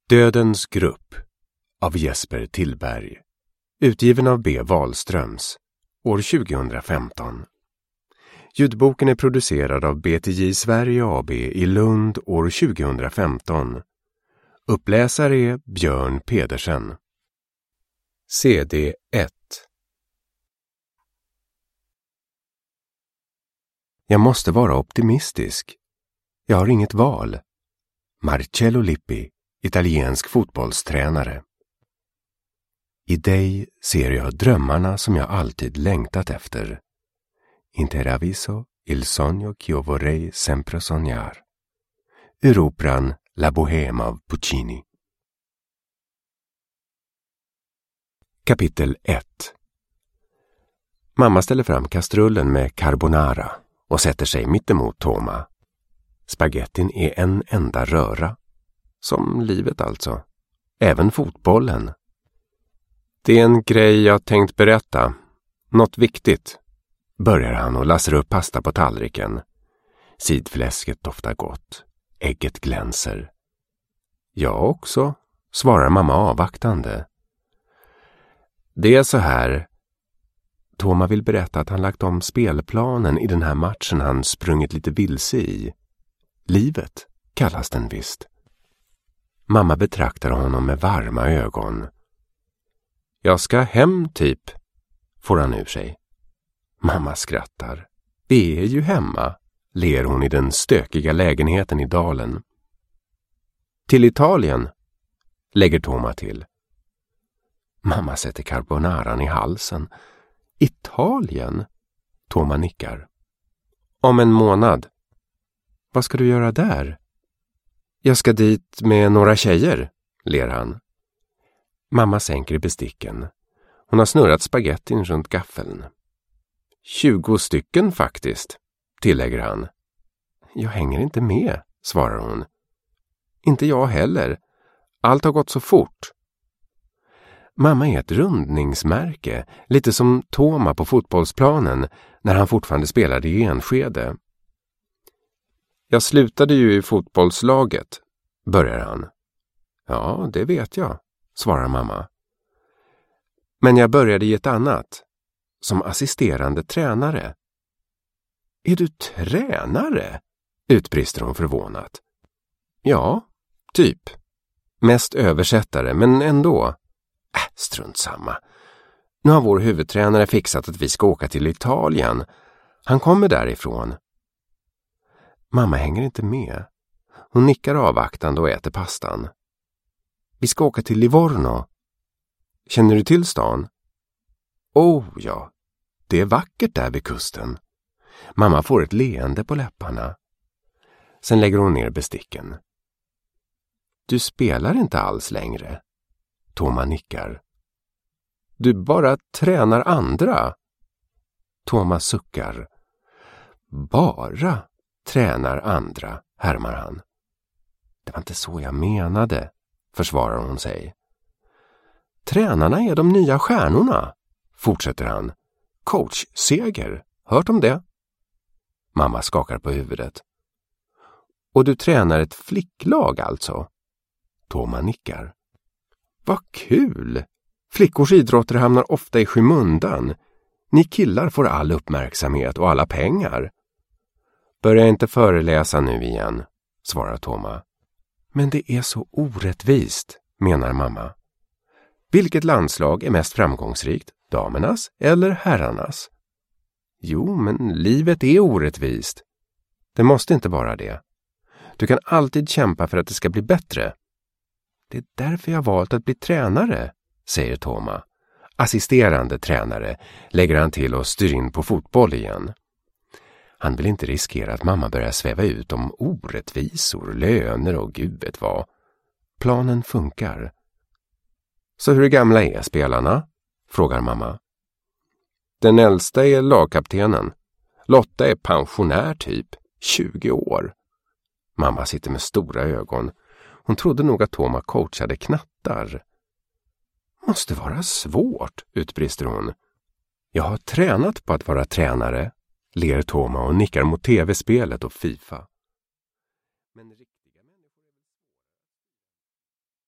Dödens grupp av Jesper Tillberg. Utgiven av B. Wahlströms år 2015. Ljudboken är producerad av BTJ Sverige AB i Lund år 2015. Uppläsare är Björn Pedersen. CD 1. Jag måste vara optimistisk. Jag har inget val. Marcello Lippi, italiensk fotbollstränare. I dig ser jag drömmarna som jag alltid längtat efter. Interaviso il sogno ch'io vorrei sempre sognar. Ur operan La Bohème av Puccini. Kapitel 1. Mamma ställer fram kastrullen med carbonara och sätter sig mittemot Toma. Spagettin är en enda röra. Som livet alltså. Även fotbollen. Det är en grej jag tänkt berätta. Något viktigt. Börjar han och lassar upp pasta på tallriken. Sidfläsket doftar gott. Ägget glänser. Jag också, svarar mamma avvaktande. Det är så här. Toma vill berätta att han lagt om spelplanen i den här matchen han sprungit lite vilse i. Livet kallas den visst. Mamma betraktar honom med varma ögon. Jag ska hem typ, får han ur sig. Mamma skrattar. Vi är ju hemma, ler hon i den stökiga lägenheten i dalen. Till Italien, lägger Toma till. Mamma sätter carbonaran i halsen. Italien? Toma nickar. Om en månad. Vad ska du göra där? Jag ska dit med några tjejer, ler han. Mamma sänker besticken. Hon har snurrat spagettin runt gaffeln. 20 stycken faktiskt, tillägger han. Jag hänger inte med, svarar hon. Inte jag heller. Allt har gått så fort. Mamma är ett rundningsmärke, lite som Toma på fotbollsplanen när han fortfarande spelade i Enskede. Jag slutade ju i fotbollslaget, börjar han. Ja, det vet jag, svarar mamma. Men jag började i ett annat, som assisterande tränare. Är du tränare? Utbrister hon förvånat. Ja, typ. Mest översättare, men ändå. Strunt samma. Nu har vår huvudtränare fixat att vi ska åka till Italien. Han kommer därifrån. Mamma hänger inte med. Hon nickar avvaktande och äter pastan. Vi ska åka till Livorno. Känner du till stan? Ja. Det är vackert där vid kusten. Mamma får ett leende på läpparna. Sen lägger hon ner besticken. Du spelar inte alls längre. Toma nickar. Du bara tränar andra. Toma suckar. Bara tränar andra, härmar han. Det var inte så jag menade, försvarar hon sig. Tränarna är de nya stjärnorna, fortsätter han. Coach Seger, hört om det? Mamma skakar på huvudet. Och du tränar ett flicklag alltså? Toma nickar. Vad kul! Flickors idrotter hamnar ofta i skymundan. Ni killar får all uppmärksamhet och alla pengar. Börja inte föreläsa nu igen, svarar Toma. Men det är så orättvist, menar mamma. Vilket landslag är mest framgångsrikt? Damernas eller herrarnas? Jo, men livet är orättvist. Det måste inte vara det. Du kan alltid kämpa för att det ska bli bättre. Det är därför jag valt att bli tränare, säger Toma. Assisterande tränare, lägger han till och styr in på fotboll igen. Han vill inte riskera att mamma börjar sväva ut om orättvisor, löner och gud vet vad. Planen funkar. Så hur gamla är spelarna? Frågar mamma. Den äldsta är lagkaptenen. Lotta är pensionär typ, 20 år. Mamma sitter med stora ögon. Hon trodde nog att Toma coachade knattar. Måste vara svårt, utbrister hon. Jag har tränat på att vara tränare, ler Toma och nickar mot tv-spelet och FIFA.